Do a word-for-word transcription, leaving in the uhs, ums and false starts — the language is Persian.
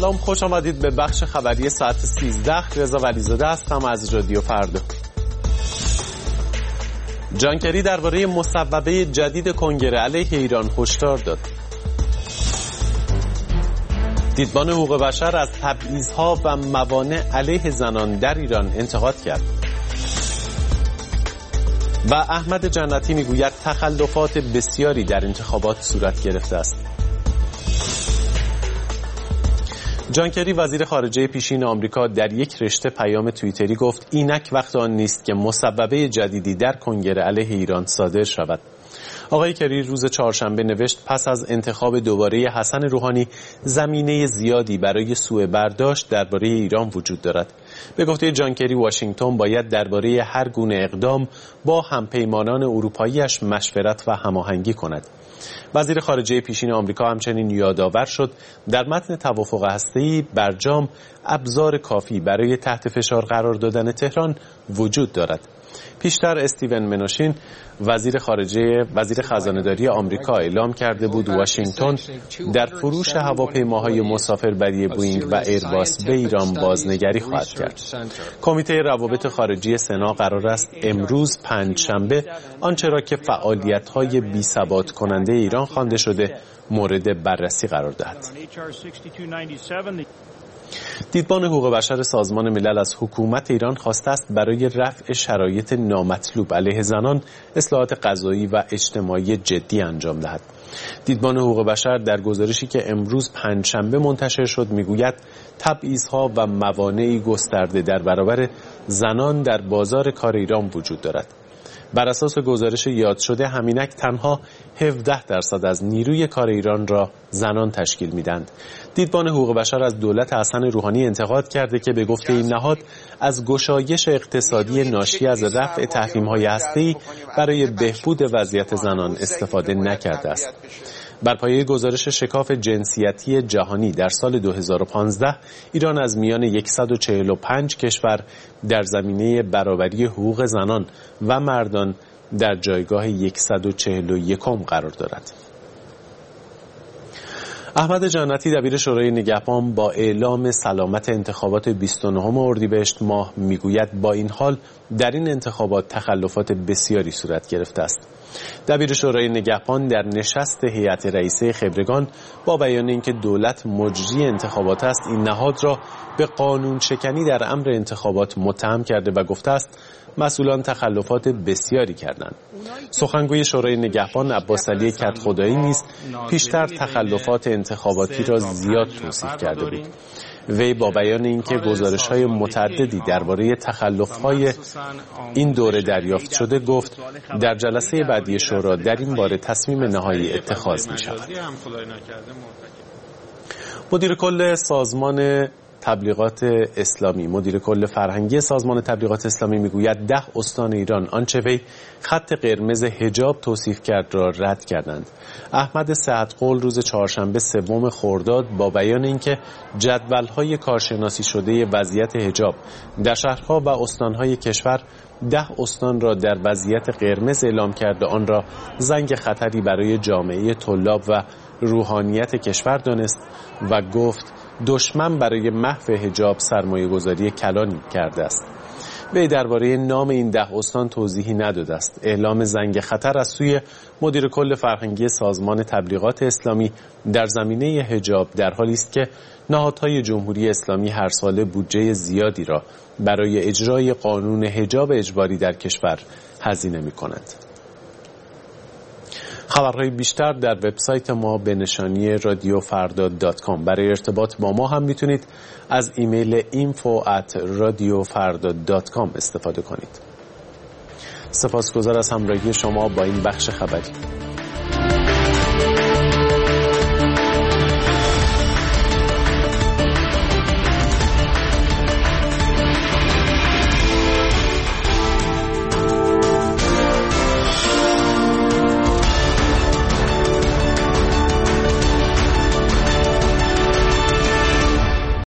سلام، خوش آمدید به بخش خبری ساعت سیزده. رضا ولیزاده هستم از رادیو فردا. جان کری درباره مصوبه جدید کنگره علیه ایران هشدار داد. دیدبان حقوق بشر از تبعیض‌ها و موانع علیه زنان در ایران انتقاد کرد. و احمد جنتی میگوید تخلفات بسیاری در انتخابات صورت گرفته است. جان کری وزیر خارجه پیشین آمریکا در یک رشته پیام توییتری گفت اینک وقت آن نیست که مصوبه جدیدی در کنگره علیه ایران صادر شود. آقای کری روز چهارشنبه نوشت پس از انتخاب دوباره حسن روحانی زمینه زیادی برای سوء برداشت درباره ایران وجود دارد. به گفته جان کری واشنگتن باید درباره هر گونه اقدام با همپیمانان اروپایی‌اش مشورت و هماهنگی کند. وزیر خارجه پیشین آمریکا همچنین یادآور شد در متن توافق هسته‌ای برجام ابزار کافی برای تحت فشار قرار دادن تهران وجود دارد. پیشتر استیون منوشین وزیر خارجه وزیر خزانه‌داری آمریکا اعلام کرده بود واشنگتن در فروش هواپیماهای مسافربری بوئینگ و ایرباس به ایران بازنگری خواهد کرد. کمیته روابط خارجی سنا قرار است امروز پنجشنبه آنچه را که فعالیت‌های بی‌ثبات کننده ایران خوانده شده مورد بررسی قرار دهد. دیدبان حقوق بشر سازمان ملل از حکومت ایران خواسته است برای رفع شرایط نامطلوب علیه زنان اصلاحات قضایی و اجتماعی جدی انجام دهد. دیدبان حقوق بشر در گزارشی که امروز پنجشنبه منتشر شد میگوید تبعیض‌ها و موانعی گسترده در برابر زنان در بازار کار ایران وجود دارد. بر اساس گزارش یاد شده همینک تنها هفده درصد از نیروی کار ایران را زنان تشکیل میدند. دیدبان حقوق بشر از دولت حسن روحانی انتقاد کرده که به گفته این نهاد از گشایش اقتصادی ناشی از رفع تحریم‌های هسته‌ای برای بهبود وضعیت زنان استفاده نکرده است. بر پایه گزارش شکاف جنسیتی جهانی در سال دو هزار و پانزده ایران از میان صد و چهل و پنج کشور در زمینه برابری حقوق زنان و مردان در جایگاه صد و چهل و یک قرار دارد. احمد جنتی دبیر شورای نگهبان با اعلام سلامت انتخابات بیست و نهم اردیبهشت ماه میگوید با این حال در این انتخابات تخلفات بسیاری صورت گرفته است. دبیر شورای نگهبان در نشست هیئت رئیسه خبرگان با بیان اینکه دولت مجری انتخابات است این نهاد را به قانون شکنی در امر انتخابات متهم کرده و گفته است مسئولان تخلفات بسیاری کردند. سخنگوی شورای نگهبان عباس علی کدخدایی نیز پیشتر تخلفات انتخاباتی را زیاد توصیف کرده بود. وی با بیان اینکه گزارش‌های متعددی درباره تخلف‌های این دوره دریافت شده گفت در جلسه بعدی شورا در این باره تصمیم نهایی اتخاذ می‌شود. مدیر کل سازمان تبلیغات اسلامی مدیر کل فرهنگی سازمان تبلیغات اسلامی میگوید ده استان ایران آنچه وی خط قرمز حجاب توصیف کرد را رد کردند. احمد صحتقول روز چهارشنبه سوم خرداد با بیان اینکه جدول‌های کارشناسی شده وضعیت حجاب در شهرها و استان‌های کشور ده استان را در وضعیت قرمز اعلام کرده آن را زنگ خطری برای جامعه طلاب و روحانیت کشور دانست و گفت دشمن برای محو حجاب سرمایه گذاری کلان کرده است. وی درباره نام این ده استان توضیحی نداده است. اعلام زنگ خطر از سوی مدیر کل فرهنگی سازمان تبلیغات اسلامی در زمینه حجاب در حالی است که نهادهای جمهوری اسلامی هر ساله بودجه زیادی را برای اجرای قانون حجاب اجباری در کشور هزینه می‌کنند. خبرهای بیشتر در وبسایت ما به نشانی رادیو فردا دات کام. برای ارتباط با ما هم میتونید از ایمیل اینفو ات رادیو فردا دات کام استفاده کنید. سپاسگزار از همراهی شما با این بخش خبری.